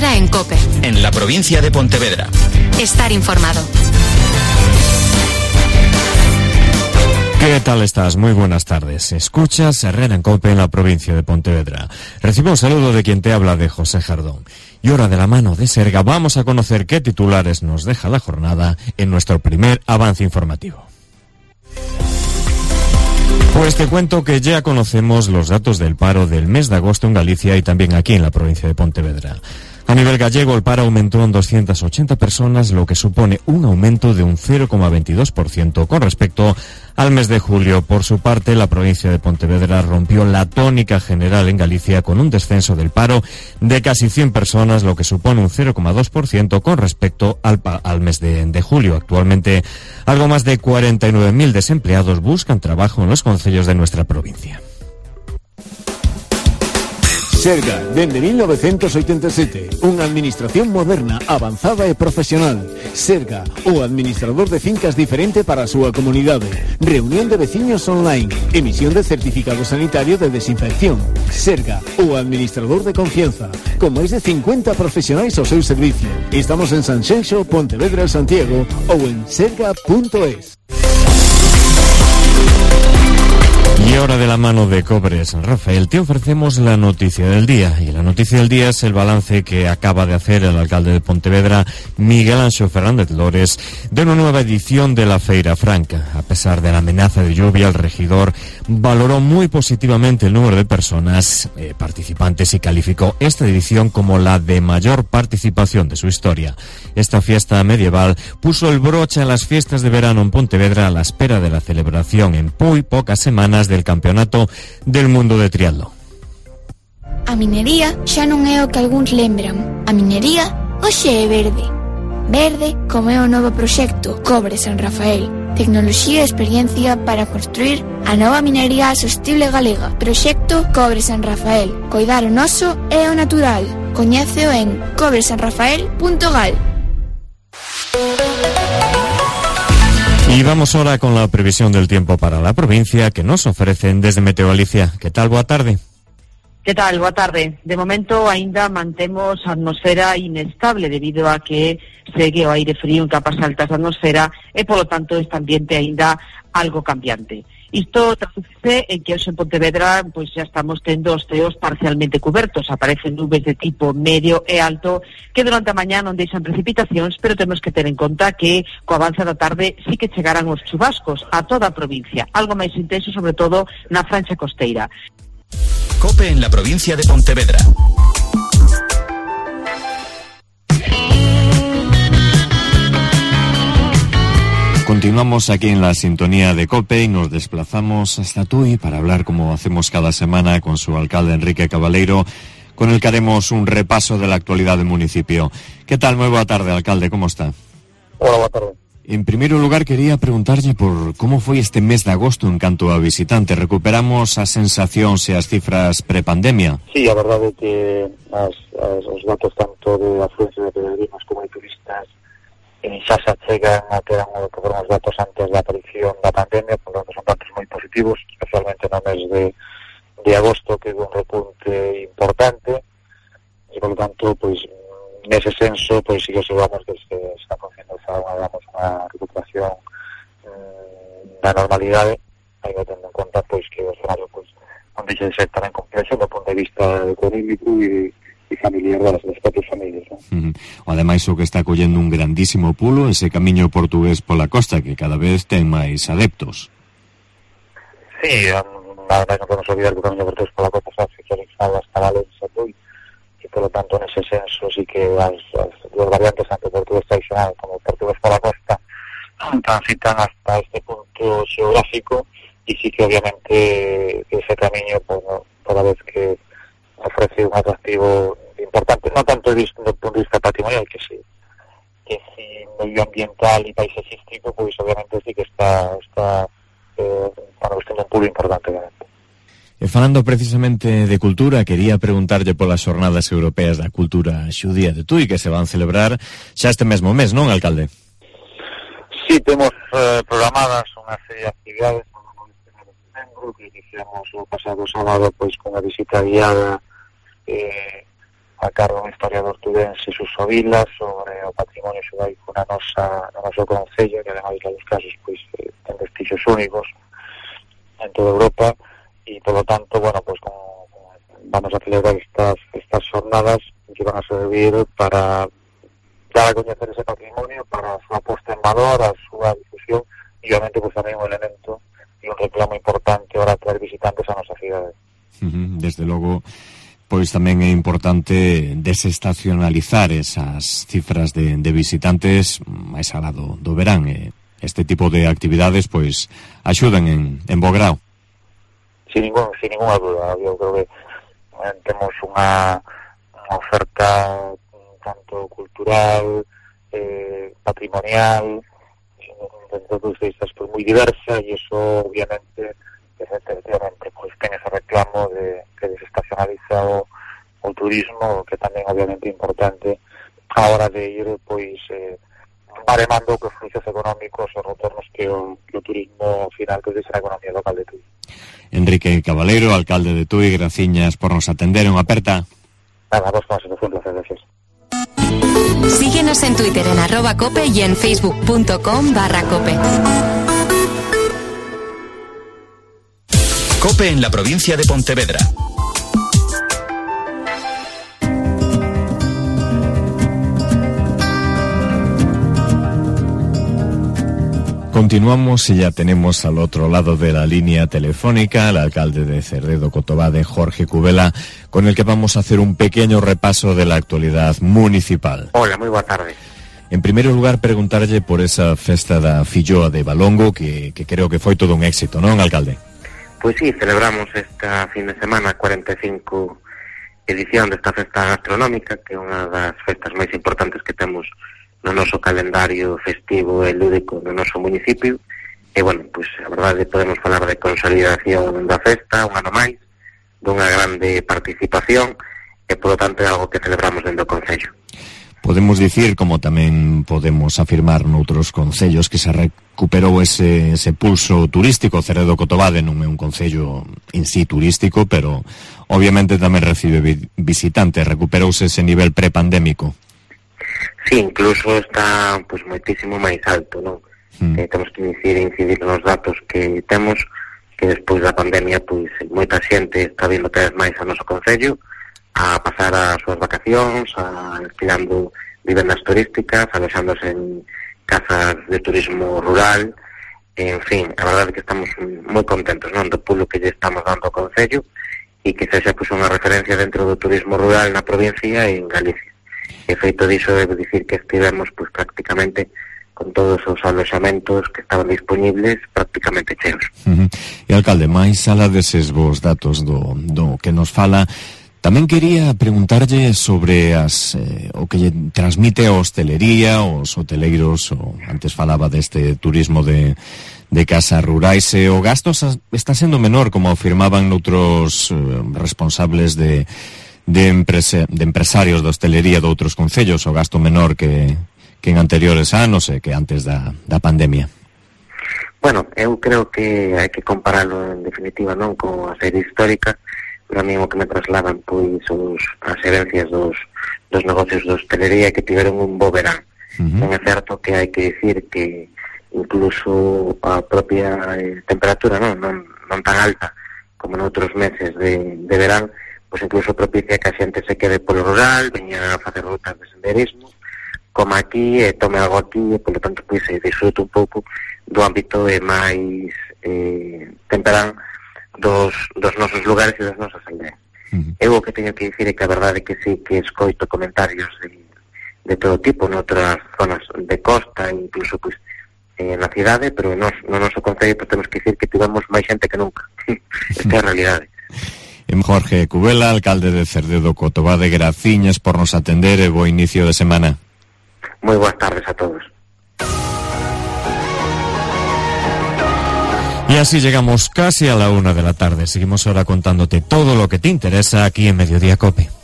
Queda en COPE. En la provincia de Pontevedra. Estar informado. ¿Qué tal estás? Muy buenas tardes. Escuchas Herrera en COPE en la provincia de Pontevedra. Recibo un saludo de quien te habla, de José Jardón. Y ahora, de la mano de Serga, vamos a conocer qué titulares nos deja la jornada en nuestro primer avance informativo. Pues te cuento que ya conocemos los datos del paro del mes de agosto en Galicia y también aquí en la provincia de Pontevedra. A nivel gallego, el paro aumentó en 280 personas, lo que supone un aumento de un 0,22% con respecto al mes de julio. Por su parte, la provincia de Pontevedra rompió la tónica general en Galicia con un descenso del paro de casi 100 personas, lo que supone un 0,2% con respecto al mes de julio. Actualmente, algo más de 49.000 desempleados buscan trabajo en los concellos de nuestra provincia. Serga, dende 1987, unha administración moderna, avanzada e profesional. Serga, o administrador de fincas diferente para a súa comunidade. Reunión de veciños online, emisión de certificado sanitario de desinfección. Serga, o administrador de confianza, con máis de 50 profesionais ao seu servicio. Estamos en Sanxenxo, Pontevedra, Santiago ou en serga.es. Y ahora, de la mano de Cobres Rafael, te ofrecemos la noticia del día. Y la noticia del día es el balance que acaba de hacer el alcalde de Pontevedra, Miguel Anxo Fernández Lores, de una nueva edición de la Feira Franca. A pesar de la amenaza de lluvia, el regidor valoró muy positivamente el número de personas participantes y calificó esta edición como la de mayor participación de su historia. Esta fiesta medieval puso el broche a las fiestas de verano en Pontevedra a la espera de la celebración en muy pocas semanas del Campeonato del Mundo de Triatlón. A minería xa non é o que algúns lembran. A minería hoxe é verde. Verde como é o novo proxecto Cobre San Rafael. Tecnoloxía e experiencia para construir a nova minería sostible galega. Proxecto Cobre San Rafael. Coidar o noso e o natural. Coñéceo en cobresanrafael.gal. Y vamos ahora con la previsión del tiempo para la provincia que nos ofrecen desde Meteo Galicia. ¿Qué tal? Boa tarde. ¿Qué tal? Boa tarde. De momento aínda mantemos a atmosfera inestable debido a que segue o aire frío en capas altas da atmosfera e, polo tanto, este ambiente aínda algo cambiante. Isto traduce en que hoxe en Pontevedra pois já estamos tendo os ceos parcialmente cubertos. Aparecen nubes de tipo medio e alto que durante a mañá non deixan precipitacións, pero temos que ter en conta que co avance da tarde sí que chegarán os chubascos a toda a provincia, algo máis intenso sobre todo na franxa costeira. COPE en la provincia de Pontevedra. Continuamos aquí en la sintonía de COPE y nos desplazamos hasta Tui para hablar, como hacemos cada semana, con su alcalde Enrique Cabaleiro, con el que haremos un repaso de la actualidad del municipio. ¿Qué tal? Muy boa tarde, alcalde, ¿cómo está? Hola, boa tarde. En primer lugar, quería preguntarlle por cómo foi este mes de agosto en canto a visitantes. Recuperamos as sensacións e as cifras prepandemia? Sí, a verdade é que os datos tanto de afluencia de peregrinos como de turistas xa se achegan a que eran o que foron os datos antes da aparición da pandemia, por lo tanto son datos moi positivos, especialmente no mes de agosto, que houve un repunte importante, e por lo tanto, pois, nese senso, pois sí que observamos que se está producindo unha recuperación da normalidade, aí tendo en conta pois que o escenario pois non deixa de ser tamén complexo do punto de vista económico e familiar das propias familias, ¿no? Ademais, o que está collendo un grandísimo pulo ese camiño portugués pola costa, que cada vez ten máis adeptos. Sí, nada máis non podemos olvidar que o camiño portugués pola costa xa se realizado hasta Valencia, e polo tanto nese senso sí que as dos variantes, tanto portugués tradicional como portugués pola costa, transitan hasta este punto xeográfico, e sí que obviamente ese camiño, toda vez que ofrece un atractivo importante, no tanto desde o punto de vista patrimonial, que sí medioambiental e paisajístico, pois obviamente sí que está cuestión un pulo importante. E falando precisamente de cultura, quería preguntarlle polas xornadas europeas da cultura xudía de Tui, que se van celebrar xa este mesmo mes, non, alcalde? Sí, temos programadas unha serie de actividades no mes de setembro, que iniciamos o pasado sábado pois con a visita guiada a cargo do historiador tudense Suso Vila sobre o patrimonio xudaico no noso concello, que ademais dos casos pois ten vestigios únicos en toda Europa, e polo tanto, bueno, pues vamos a celebrar estas jornadas que van a servir para dar a coñecer ese patrimonio, para a súa posta en valor, a súa difusión, e obviamente pues tamén un elemento e un reclamo importante para atraer visitantes a nosa cidade. Desde logo, pois tamén é importante desestacionalizar esas cifras de visitantes máis alá do verán. Este tipo de actividades pois axudan en bo grao. Sin ninguna duda. Eu creo que temos unha oferta tanto cultural, patrimonial, dentro dos vistas pues moi diversa, e iso obviamente efectivamente pues ten ese reclamo de que desestacionaliza o turismo, que tamén obviamente é importante a hora de ir pois baremando os fluxos económicos e retornos que o turismo final que deixa a economía local de Tui. Enrique Cabaleiro, alcalde de Tui, graciñas por nos atender, unha aperta. Nada, vos con a placer, gracias. Síguenos en Twitter en @cope y en facebook.com/cope. COPE en la provincia de Pontevedra. Continuamos y ya tenemos al otro lado de la línea telefónica al alcalde de Cerredo Cotobade, Jorge Cubela, con el que vamos a hacer un pequeño repaso de la actualidad municipal. Hola, moi boa tarde. En primeiro lugar, preguntarlle por esa festa da Filloa de Valongo, que creo que foi todo un éxito, non, alcalde? Pois sí, celebramos esta fin de semana 45 edición desta festa gastronómica, que é unha das festas máis importantes que temos no noso calendario festivo e lúdico no noso municipio. E, bueno, pois a verdade podemos falar de consolidación da festa, un ano máis, dunha grande participación, e, polo tanto, é algo que celebramos dentro do Concello. Podemos dicir, como tamén podemos afirmar noutros concellos, que se recuperou ese pulso turístico. Cerredo Cotobade non é un concello en sí turístico, pero obviamente tamén recibe visitantes. Recuperouse ese nivel prepandémico. Sí, incluso está pois moitísimo máis alto, non? Temos que incidir nos datos que temos, que despois da pandemia pois moita xente está vindo cada vez máis ao noso concello a pasar as súas vacacións, alquilando vivendas turísticas, aloxándose en casas de turismo rural. En fin, a verdade é que estamos moi contentos, non, do pulo que lle estamos dando ao concello, e que sexa pois unha referencia dentro do turismo rural na provincia e en Galicia. E feito diso, debo dicir que estivemos pois prácticamente con todos os aloxamentos que estaban disponibles prácticamente cheos. E, alcalde, máis alá deses vos datos do que nos fala, tamén quería preguntarlle sobre o que lle transmite a hostelería, os hoteleiros, antes falaba deste turismo de casas rurais, e o gasto está sendo menor, como afirmaban noutros responsables de empresarios da hostelería de outros concellos, o gasto menor que en anteriores anos e que antes da pandemia. Bueno, eu creo que hai que comparalo en definitiva, non, con a serie histórica. Pero a mí o que me trasladan pois as herencias dos negocios de hostelería que tiveron un bo verán. Non é certo que hai que dicir que incluso a propia temperatura non tan alta como noutros meses de verán, pois incluso propicia que a xente se quede polo rural, veña a facer rutas de senderismo, como aquí, e tome algo aquí, e polo tanto pois disfrute un pouco do ámbito máis temperán dos nosos lugares e das nosas aldeas. Eu o que teño que dicir é que a verdade é que sí que escoito comentarios de todo tipo noutras zonas de costa, incluso pois na cidade, pero no noso concello pues, temos que dicir que tivemos máis xente que nunca. Esta é a realidade. Jorge Cubela, alcalde de Cerredo Cotobade, graciñas por nos atender e bo inicio de semana. Moi boas tardes a todos. Y así llegamos casi a la 1 de la tarde. Seguimos ahora contándote todo lo que te interesa aquí en Mediodía COPE.